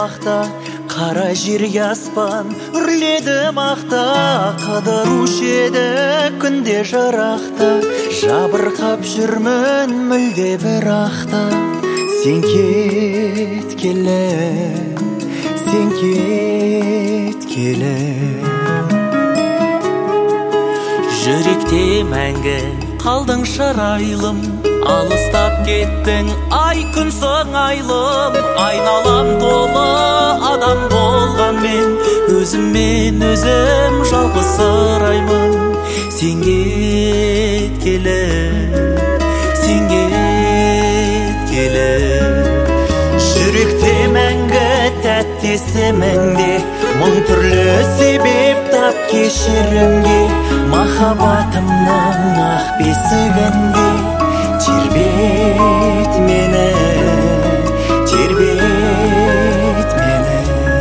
уақта, қара жерге аспан үрледі мақта. Қыдырушы еді күнде жырақта, жабырқап жүрмін мүлде бірақта. Сен кеткелі, сен кеткелі, жүректе мәңгі қалдың шырайлым. Алыстап кеттің ай күн сыңайлым. Айналам толы адам болғанмен, өзіммен өзім жалғыз сыраймын. Сен кеткелі, сен кеткелі, жүректе мәңгі тәтті есіміңде, мың түрлі себеп тап кешірімге. Махаббатымның ақ бесігінде тербет мені, тербет мені.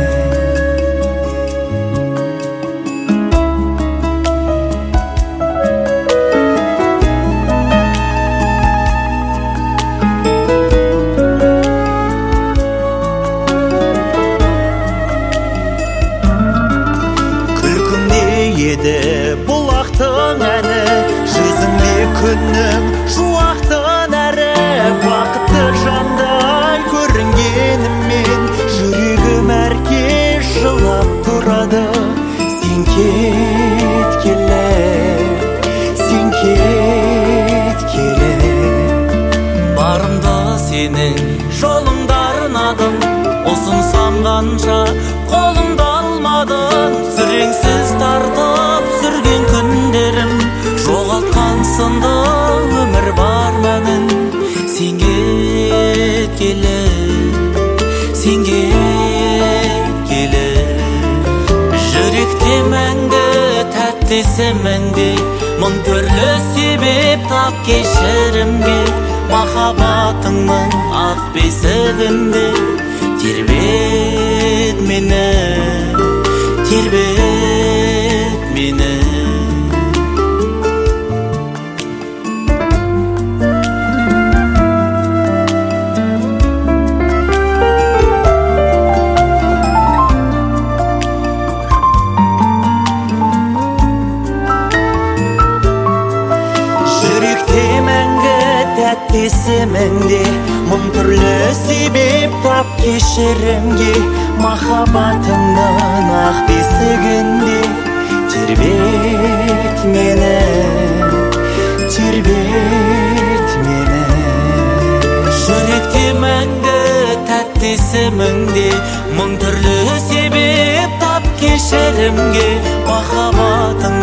Күлкімде еді бұлақтың әні, жүзіңде күннің жуақтың әрі. Бақытты жандай көрінгеніммен, жүрегім әркез жылап тұрады. Сен кеткелі, сен кеткелі, барымда сенің жолыңда арнадым. Ұсынсам қанша қолымда алмадың. Сүреңсіз тартып сүрген күндерім, жоғалтқан сынды өмір бар мәнін. Сен кеткелі, сен кеткелі, жүректе мәңгі тәтті есіміңде, мың түрлі себеп тап кешірімге. Махаббатыңның ақ бесігінде тербет мені, тербет мені. Жүректе мәңгі тәтті есіміңде, мың түрлі себеп тап кешірімге. Махаббатымның ақ бесігінде тербет мені, тербет мені. Жүректе мәңгі тәтті есіміңде, мың түрлі себеп тап кешірімге. Махаббатың